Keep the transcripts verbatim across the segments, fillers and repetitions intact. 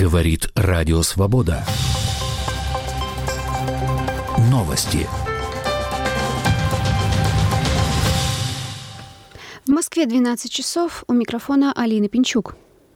Говорит Радио Свобода. Новости. В Москве двенадцать часов. У микрофона Алина Пинчук.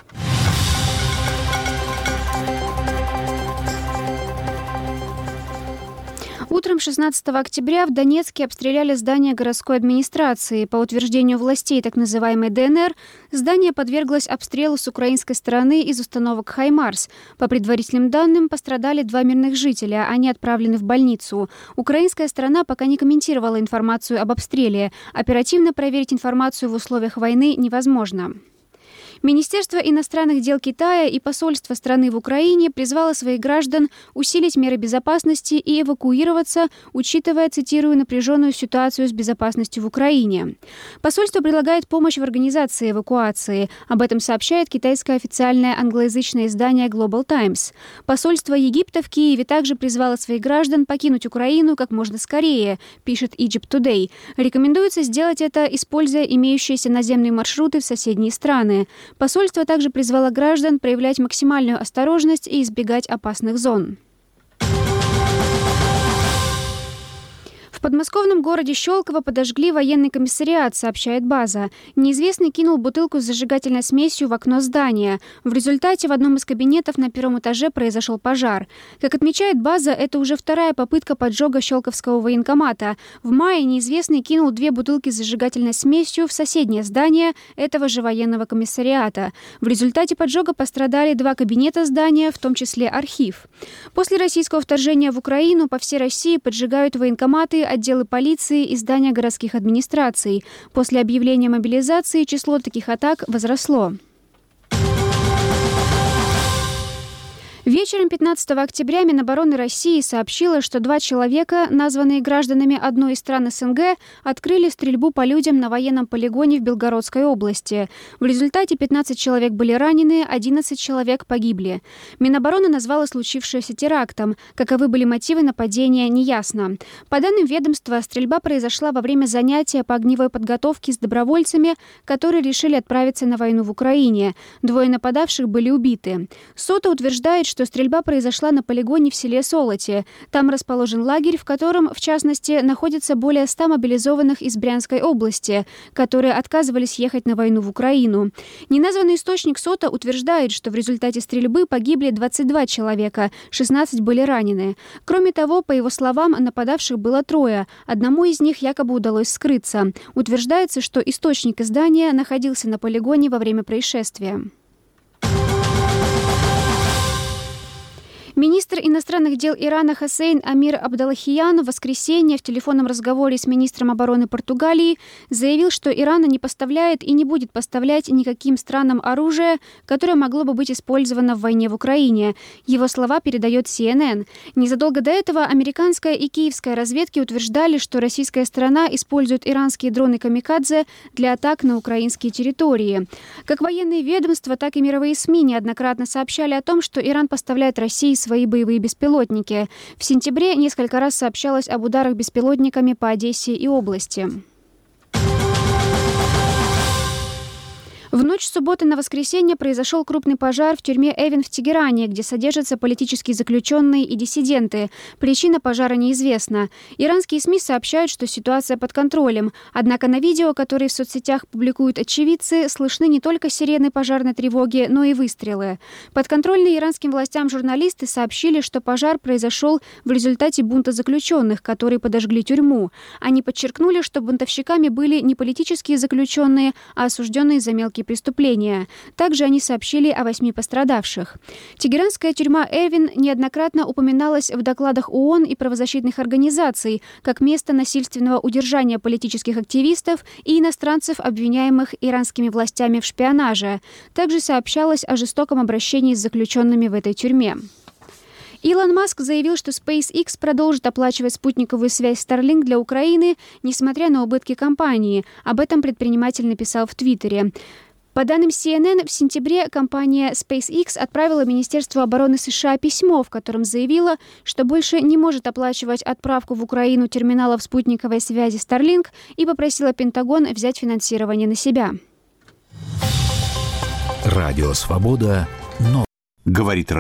Утром шестнадцатого октября в Донецке обстреляли здание городской администрации. По утверждению властей так называемой ДНР, здание подверглось обстрелу с украинской стороны из установок «Хаймарс». По предварительным данным, пострадали два мирных жителя. Они отправлены в больницу. Украинская сторона пока не комментировала информацию об обстреле. Оперативно проверить информацию в условиях войны невозможно. Министерство иностранных дел Китая и посольство страны в Украине призвало своих граждан усилить меры безопасности и эвакуироваться, учитывая, цитирую, напряженную ситуацию с безопасностью в Украине. Посольство предлагает помощь в организации эвакуации. Об этом сообщает китайское официальное англоязычное издание Global Times. Посольство Египта в Киеве также призвало своих граждан покинуть Украину как можно скорее, пишет Egypt Today. Рекомендуется сделать это, используя имеющиеся наземные маршруты в соседние страны. Посольство также призвало граждан проявлять максимальную осторожность и избегать опасных зон. В подмосковном городе Щелково подожгли военный комиссариат, сообщает «База». Неизвестный кинул бутылку с зажигательной смесью в окно здания. В результате в одном из кабинетов на первом этаже произошел пожар. Как отмечает «База», это уже вторая попытка поджога Щелковского военкомата. В мае неизвестный кинул две бутылки с зажигательной смесью в соседнее здание этого же военного комиссариата. В результате поджога пострадали два кабинета здания, в том числе архив. После российского вторжения в Украину по всей России поджигают военкоматы, отделы полиции и здания городских администраций. После объявления мобилизации число таких атак возросло. Вечером пятнадцатого октября Минобороны России сообщила, что два человека, названные гражданами одной из стран СНГ, открыли стрельбу по людям на военном полигоне в Белгородской области. В результате пятнадцать человек были ранены, одиннадцать человек погибли. Минобороны назвала случившееся терактом. Каковы были мотивы нападения, неясно. По данным ведомства, стрельба произошла во время занятия по огневой подготовке с добровольцами, которые решили отправиться на войну в Украине. Двое нападавших были убиты. СОТА утверждает, что что стрельба произошла на полигоне в селе Солоти. Там расположен лагерь, в котором, в частности, находится более ста мобилизованных из Брянской области, которые отказывались ехать на войну в Украину. Неназванный источник СОТА утверждает, что в результате стрельбы погибли двадцать два человека, шестнадцать были ранены. Кроме того, по его словам, нападавших было трое. Одному из них якобы удалось скрыться. Утверждается, что источник издания находился на полигоне во время происшествия. Министр иностранных дел Ирана Хосейн Амир Абдаллахиян в воскресенье в телефонном разговоре с министром обороны Португалии заявил, что Иран не поставляет и не будет поставлять никаким странам оружие, которое могло бы быть использовано в войне в Украине. Его слова передает си эн эн. Незадолго до этого американская и киевская разведки утверждали, что российская сторона использует иранские дроны «Камикадзе» для атак на украинские территории. Как военные ведомства, так и мировые СМИ неоднократно сообщали о том, что Иран поставляет России свои боевые беспилотники. В сентябре несколько раз сообщалось об ударах беспилотниками по Одессе и области. В ночь с субботы на воскресенье произошел крупный пожар в тюрьме Эвен в Тегеране, где содержатся политические заключенные и диссиденты. Причина пожара неизвестна. Иранские СМИ сообщают, что ситуация под контролем. Однако на видео, которые в соцсетях публикуют очевидцы, слышны не только сирены пожарной тревоги, но и выстрелы. Подконтрольные иранским властям журналисты сообщили, что пожар произошел в результате бунта заключенных, которые подожгли тюрьму. Они подчеркнули, что бунтовщиками были не политические заключенные, а осужденные за мелкие преступления. Также они сообщили о восьми пострадавших. Тегеранская тюрьма Эвен неоднократно упоминалась в докладах ООН и правозащитных организаций как место насильственного удержания политических активистов и иностранцев, обвиняемых иранскими властями в шпионаже. Также сообщалось о жестоком обращении с заключенными в этой тюрьме. Илон Маск заявил, что SpaceX продолжит оплачивать спутниковую связь Starlink для Украины, несмотря на убытки компании. Об этом предприниматель написал в Твиттере. По данным си эн эн, в сентябре компания SpaceX отправила Министерству обороны США письмо, в котором заявила, что больше не может оплачивать отправку в Украину терминалов спутниковой связи Starlink и попросила Пентагон взять финансирование на себя. Радио Свобода. Но... Говорит